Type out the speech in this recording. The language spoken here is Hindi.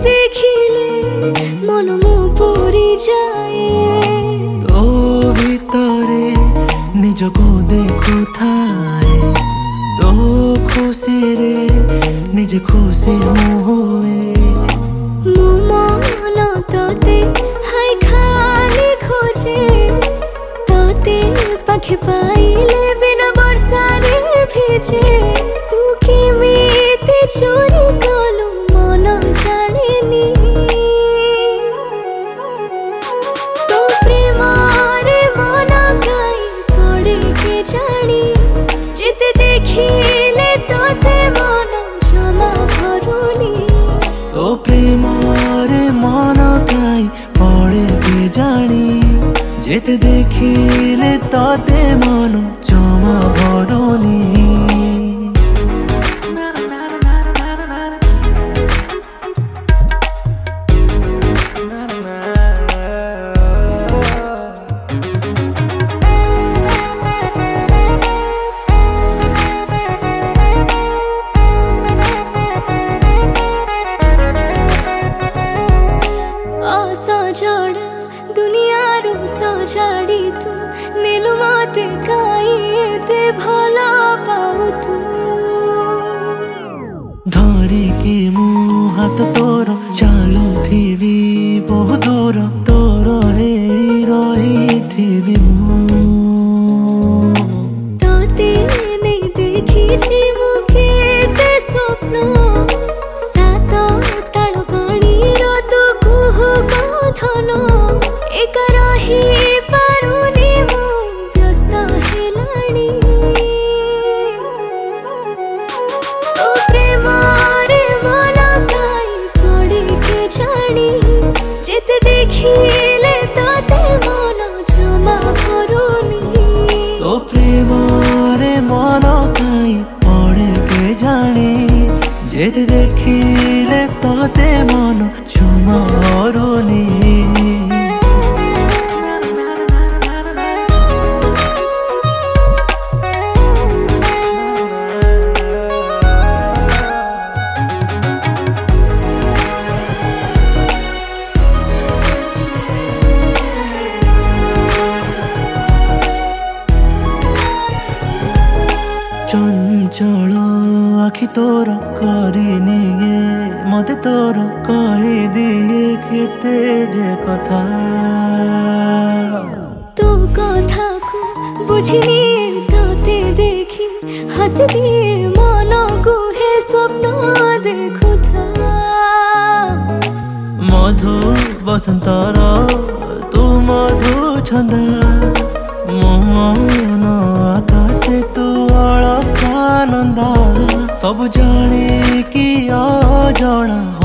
देखिले मन मो पूरी जाए तो भितरे निजको देखु थाए तो खुशी रे निज खुशी मुए मो मन तोते हाय खाली खोजे तोते पाखे पाइले बिना वर्षा रे भेजे तू केमिति चोरी कलु मन जानेनी तो प्रेम रे मन काई पड़े के जानी जिते देखिले तोते मन जमा भरुनी तो प्रेम रे मन काई पड़े के जानी जेते देखिले तोते मन जमा भरुनी सजाड़ा दुनिया रो सजाड़ी तू नीलु मते काई एते भला पाऊ तू धरी के मु हाथ तोर चालू थी बहु दूर तोर हे रही थी मु तोते नहीं देखी छी मुखे ते स्वप्न सात ताल पानी रो तू कुहु धनो एक रही पारुनी मु व्यस्त हेलाणी तो प्रेम रे मन काई पड़े के जानी जिते देखिले तोते मन जमा भरुनी तो प्रेम रे मन काई पड़े के जानी जेते देखिले तोते मन जमा भरुनी चंचल आखि तोर करिनी गे मते तोर कहि दिए केते जे कथा तो कथा को बुझिनी तोते देखी हंस दिए मन को हे स्वप्न देखु था मधु बसंतर तू मधु छंदा मो मन आकाशे तू अलका नंदा सब जाने कि अजଣା